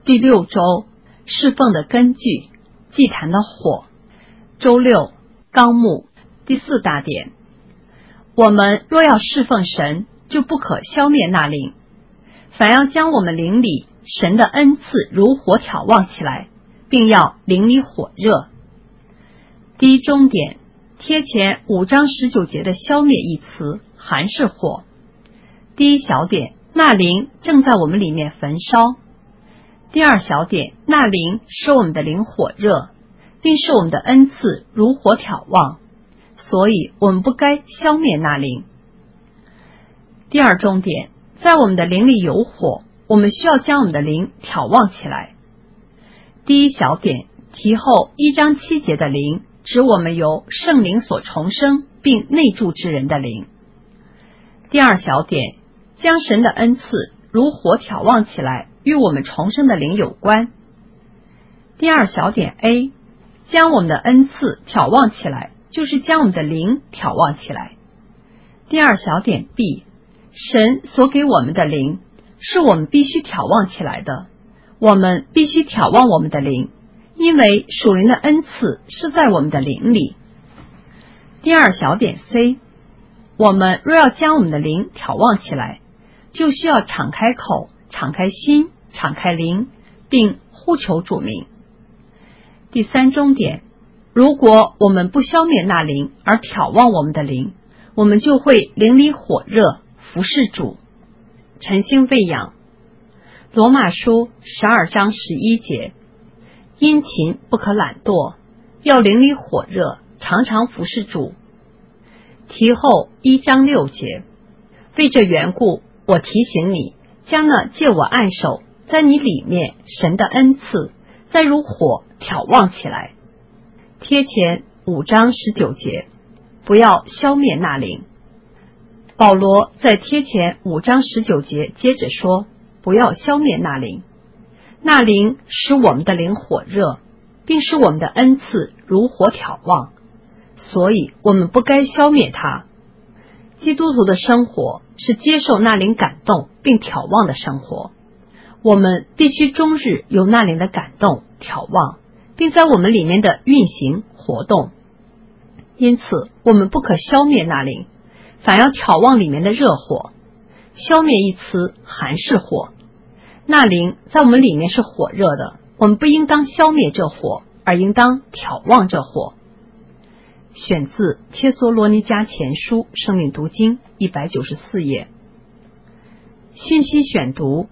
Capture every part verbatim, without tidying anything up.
第六周侍奉的根据，祭坛的火。周六纲目第四大点，我们若要侍奉神，就不可消灭那灵，反要将我们灵里神的恩赐如火挑旺起来，并要灵里火热。第一中点，贴前五章十九节的消灭一词含是火。第一小点，那灵正在我们里面焚烧。第二小点，那灵使我们的灵火热，并使我们的恩赐如火挑旺，所以我们不该消灭那灵。第二中点，在我们的灵里有火，我们需要将我们的灵挑旺起来。第一小点，题后一章七节的灵，指我们由圣灵所重生并内住之人的灵。第二小点，将神的恩赐如火挑旺起来，与我们重生的灵有关。第二小点 A， 将我们的恩赐挑旺起来，就是将我们的灵挑旺起来。第二小点 B， 神所给我们的灵是我们必须挑旺起来的，我们必须挑旺我们的灵，因为属灵的恩赐是在我们的灵里。第二小点 C， 我们若要将我们的灵挑旺起来，就需要敞开口，敞开心，敞开灵，并呼求主名。第三中点，如果我们不消灭那灵而挑旺我们的灵，我们就会灵里火热，服侍主。晨星喂养。罗马书十二章十一节，殷勤不可懒惰，要灵里火热，常常服侍主。题后一章六节，为这缘故，我提醒你，将那借我按手在你里面神的恩赐，再如火挑旺起来。贴前五章十九节，不要消灭那灵。保罗在贴前五章十九节接着说，不要消灭那灵。那灵使我们的灵火热，并使我们的恩赐如火挑旺，所以我们不该消灭它。基督徒的生活是接受那灵感动并挑旺的生活，我们必须终日有那灵的感动挑旺，并在我们里面的运行活动。因此我们不可消灭那灵，反要挑旺里面的热火。消灭一词含是火，那灵在我们里面是火热的，我们不应当消灭这火，而应当挑旺这火。选自帖撒罗尼迦前书生命读经一百九十四页。信息选读。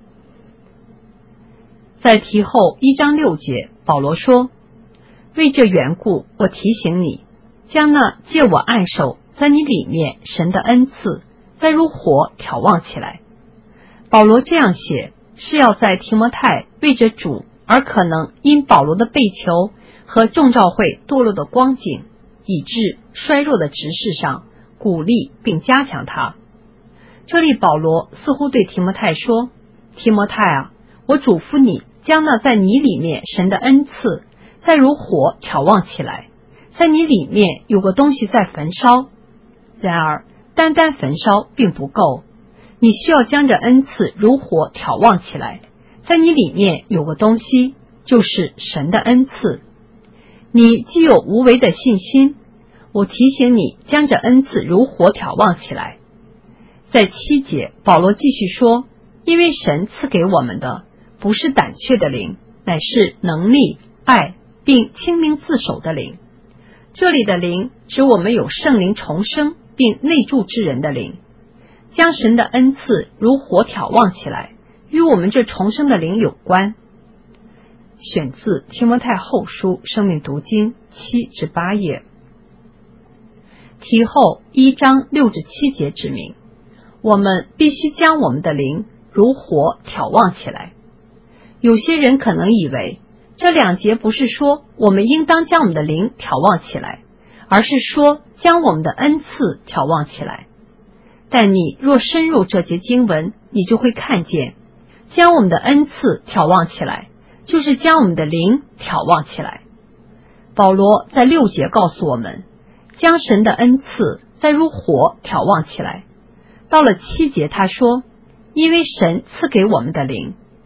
在题后一章六节，保罗说，为这缘故，我提醒你，将那借我按手在你里面神的恩赐，再如火挑旺起来。保罗这样写，是要在提摩太为着主而可能因保罗的被囚和众召会堕落的光景，以致衰弱的执事上鼓励并加强他。这里保罗似乎对提摩太说，提摩太啊，我嘱咐你，将那在你里面神的恩赐再如火挑旺起来。在你里面有个东西在焚烧，然而单单焚烧并不够，你需要将这恩赐如火挑旺起来。在你里面有个东西，就是神的恩赐。你既有无为的信心，我提醒你将这恩赐如火挑旺起来。在七节，保罗继续说，因为神赐给我们的不是胆怯的灵，乃是能力、爱并清明自守的灵。这里的灵指我们有圣灵重生并内住之人的灵，将神的恩赐如火挑旺起来，与我们这重生的灵有关。选自提摩太后书生命读经七至八页。题后一章六至七节指明，我们必须将我们的灵如火挑旺起来。有些人可能以为这两节不是说我们应当将我们的灵挑旺起来，而是说将我们的恩赐挑旺起来。但你若深入这节经文，你就会看见，将我们的恩赐挑旺起来，就是将我们的灵挑旺起来。保罗在六节告诉我们，将神的恩赐再如火挑旺起来。到了七节他说，因为神赐给我们的灵，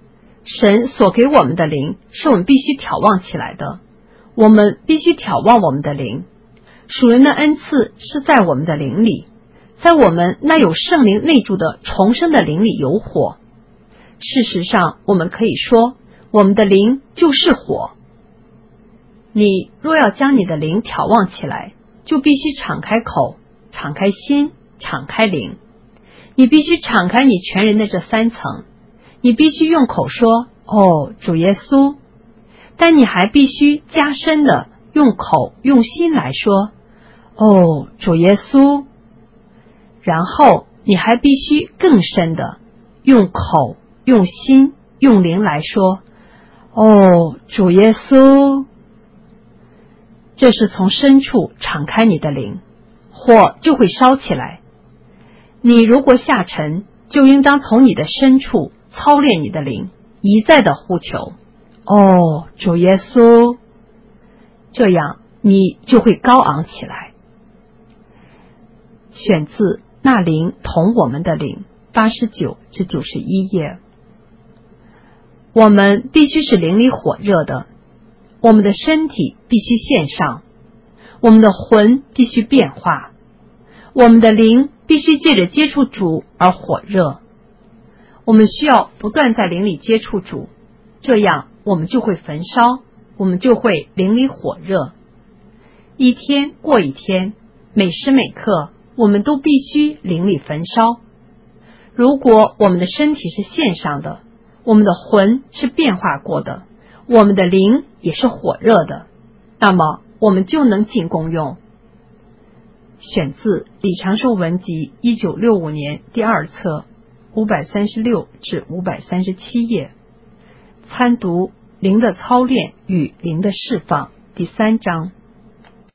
神所给我们的灵是我们必须眺望起来的，我们必须眺望我们的灵。属灵的恩赐是在我们的灵里，在我们那有圣灵内住的重生的灵里有火。事实上，我们可以说，我们的灵就是火。你若要将你的灵眺望起来，就必须敞开口，敞开心，敞开灵。你必须敞开你全人的这三层，你必须用口说，哦，主耶稣，但你还必须加深的用口用心来说，哦，主耶稣。然后你还必须更深的用口用心用灵来说，哦，主耶稣。这是从深处敞开你的灵，火就会烧起来。你如果下沉，就应当从你的深处操练你的灵，一再的呼求，哦，主耶稣。这样你就会高昂起来。选自那灵同我们的灵八十九至九十一页。我们必须是灵里火热的，我们的身体必须献上，我们的魂必须变化，我们的灵必须借着接触主而火热。我们需要不断在灵里接触主，这样我们就会焚烧，我们就会灵里火热。一天过一天，每时每刻，我们都必须灵里焚烧。如果我们的身体是献上的，我们的魂是变化过的，我们的灵也是火热的，那么我们就能进功用。选自李长寿文集一九六五年第二册五百三十六至五百三十七页，参读灵的操练与灵的释放第三章。